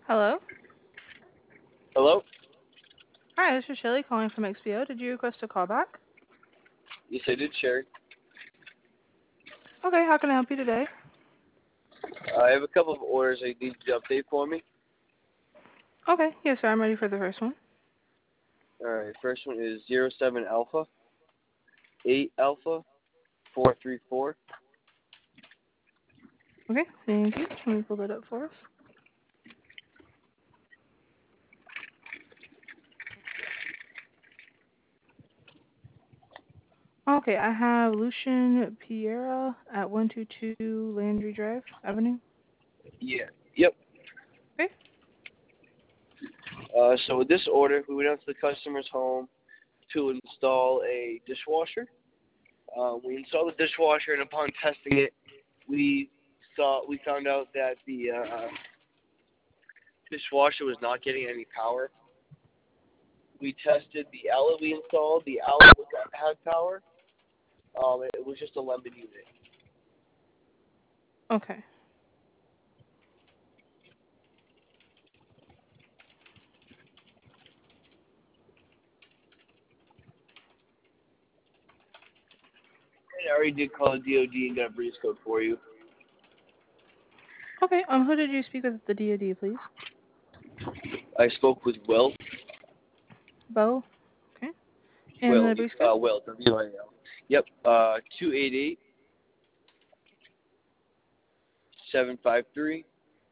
Hello? Hello? Hi, this is Shelly calling from XPO. Did you request a callback? Yes, I did, Sherry. Okay, how can I help you today? I have a couple of orders I need you to update for me. Okay, yes, sir. I'm ready for the first one. All right, first one is 07 Alpha, 8 Alpha, 434. Okay, thank you. Let me pull that up for us. Okay, I have Lucian Piera at 122 Landry Drive Avenue. Yeah. Yep. Okay, So with this order, we went out to the customer's home to install a dishwasher. We installed the dishwasher, and upon testing it, we found out that the dishwasher was not getting any power. We tested the outlet we installed. The outlet had power. It was just a lemon unit. okay. I already did call the DOD and got a breeze code for you. Okay, who did you speak with at the DoD, please? I spoke with Will. Bo? Okay. And the brief code? Will, W-I-L. Yep, 288 753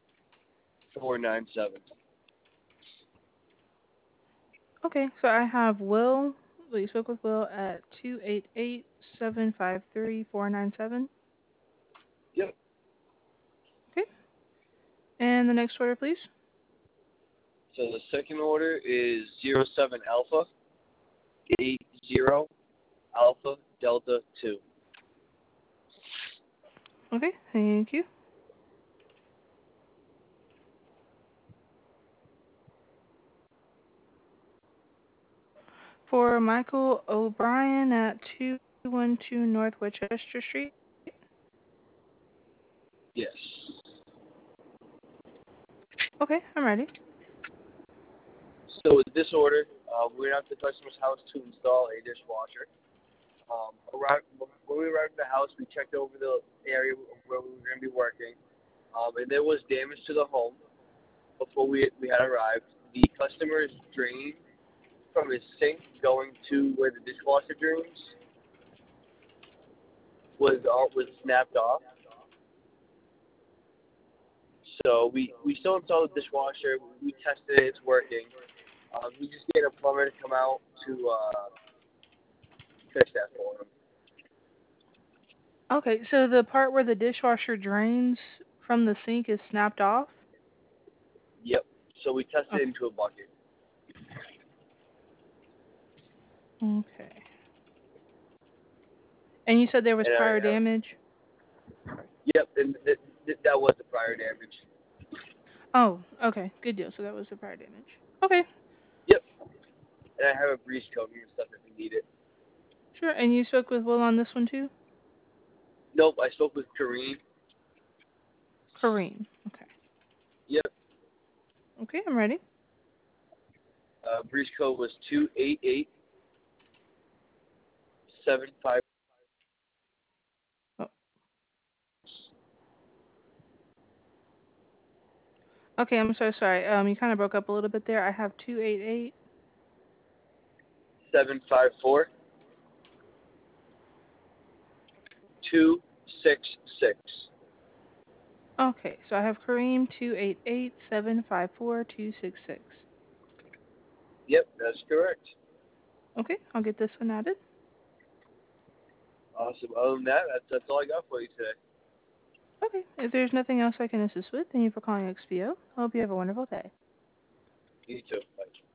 497. Okay, so I have Will. Well, you spoke with Will at 288-753-497. Yep. Okay. And the next order, please. So the second order is 07 Alpha 80 Alpha Delta 2. Okay, thank you. For Michael O'Brien at 212 North Winchester Street. Yes. Okay, I'm ready. So with this order, we went out to the customer's house to install a dishwasher. When we arrived at the house, we checked over the area where we were going to be working, and there was damage to the home before we had arrived. The customer's drain from his sink going to where the dishwasher drains was snapped off. So we still installed the dishwasher. We tested it; it's working. We just get a plumber to come out to fix that for him. Okay, so the part where the dishwasher drains from the sink is snapped off? Yep. So we tested it Okay. into a bucket. Okay. And you said there was And prior damage? yep, and that was the prior damage. Oh, okay. Good deal. So that was the prior damage. Okay, Yep. And I have a breeze coat and stuff if you need it. sure. And you spoke with Will on this one too? Nope, I spoke with Kareem. Kareem. Okay. Yep. Okay, I'm ready. Breeze code was 288 7 5. Oh. Okay, I'm so sorry. You kind of broke up a little bit there. I have 288. 754 266. Okay, so I have Kareem 288-754-266. Yep, that's correct. Okay, I'll get this one added. Awesome. Other than that, that's all I got for you today. Okay, if there's nothing else I can assist with, thank you for calling XPO. I hope you have a wonderful day. You too. Bye.